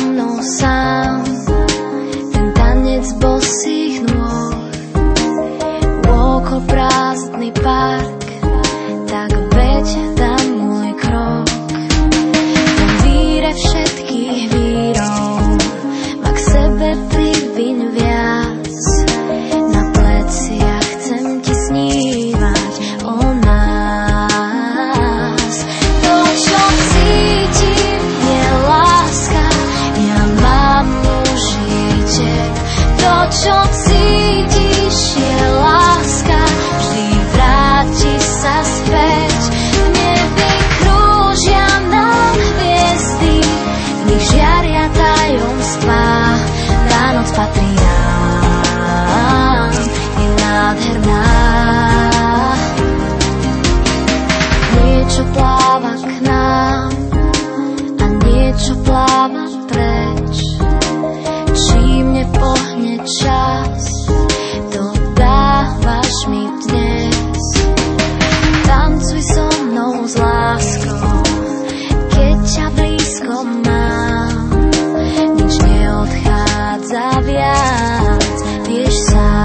mnou sám. Ten tanec bosých nôh, okolo prázdny park, tak veď tam môj krok. Ten víre všetkých vírov ma k sebe priviň viac. Na pleciach chcem ti snívať o nás. To, čo cítim, je láska, ja mám užitek. To, čo cítiš, je láska, vždy vráti sa späť. V nebi krúžia nám hviezdy, v nich žiaria tajomstvá. Tá noc patrí nám, je nádherná. Niečo pláva k nám a niečo pláva preč. Čím nepohne čas, to dávaš mi dnes. Tancuj so mnou s láskou, keď ťa blízko mám. Nič neodchádza viac, vieš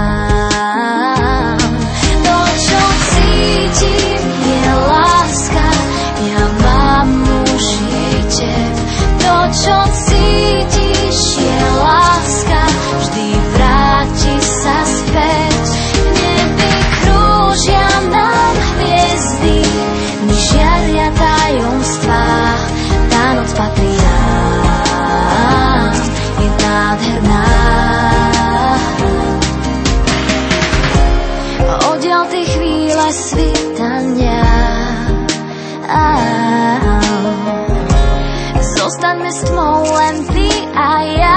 sám. To, čo cítim, je láska, ja mám užitek. To, čo cítiš, je láska, vždy vráti sa späť. V nebi krúžia nám hviezdy, v nich žiaria tajomstvá. Tá noc patrí nám, je nádherná. Oddiaľ tej chvíle svítania, zostaňme s tmou len ty a ja.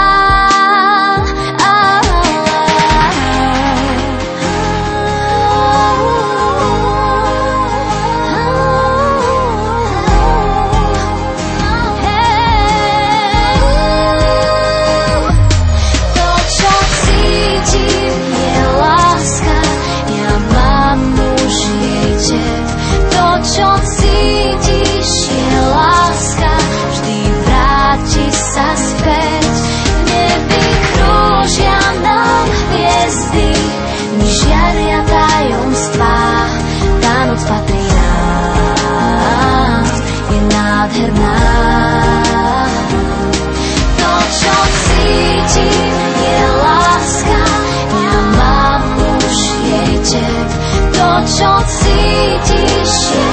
To, čo cítim, je láska, ja mám užitek. To, čo cítiš, je láska, vždy vráti sa späť. V nebi krúžia nám hviezdy, v nich žiaria tajomstvá. Tá noc patrí nám, je nádherná. To, čo cítim, je láska, ja mám užitek. To, čo cítiš, je